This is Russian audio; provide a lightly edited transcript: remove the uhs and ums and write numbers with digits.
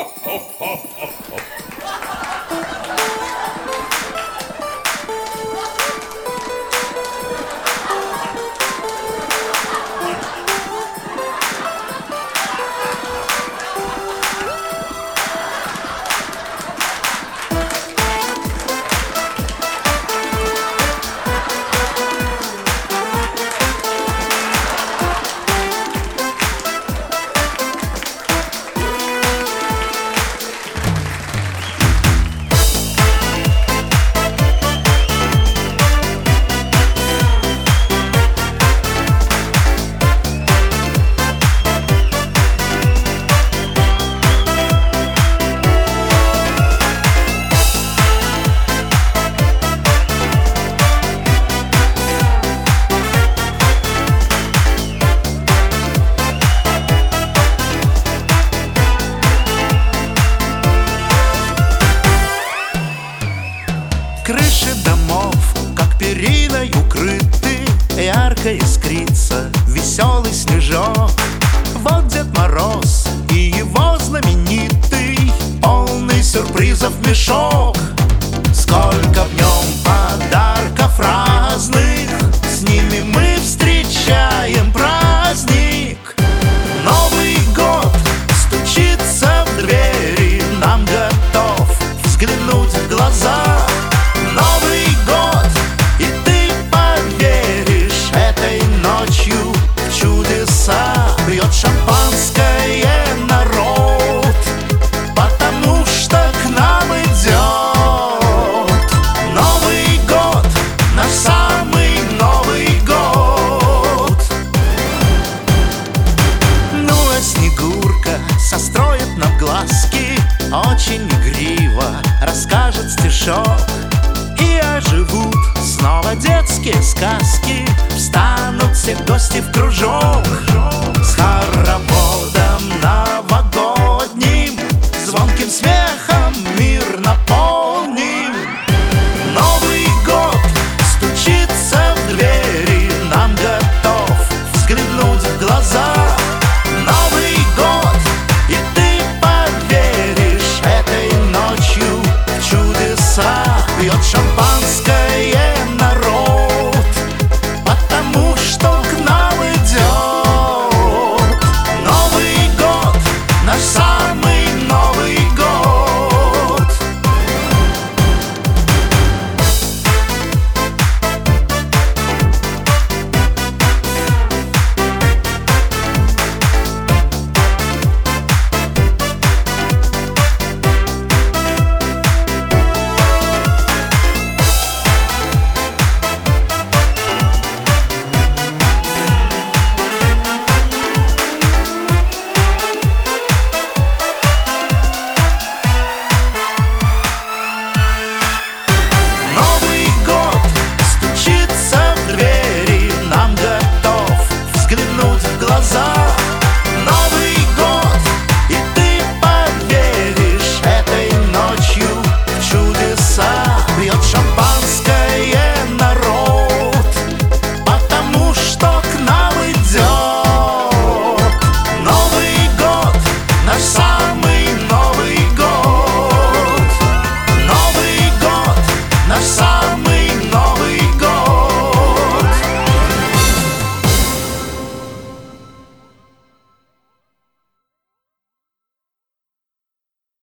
Крыши домов, как периной укрыты, ярко искрится веселый снежок. Вот Дед Мороз и его знаменитый полный сюрпризов мешок. Сколько в нем подарков разных, с ними мы встречаем праздник. Новый год стучится в двери, нам готов взглянуть в глаза. Новый год, и ты поверишь, этой ночью в чудеса пьет шампанское народ, потому что к нам идет Новый год, наш самый Новый год. Ну а Снегурка состроит нам глазки, очень игриво расскажет стишок. И оживут снова детские сказки, встанут все гости в кружок. С хороводом на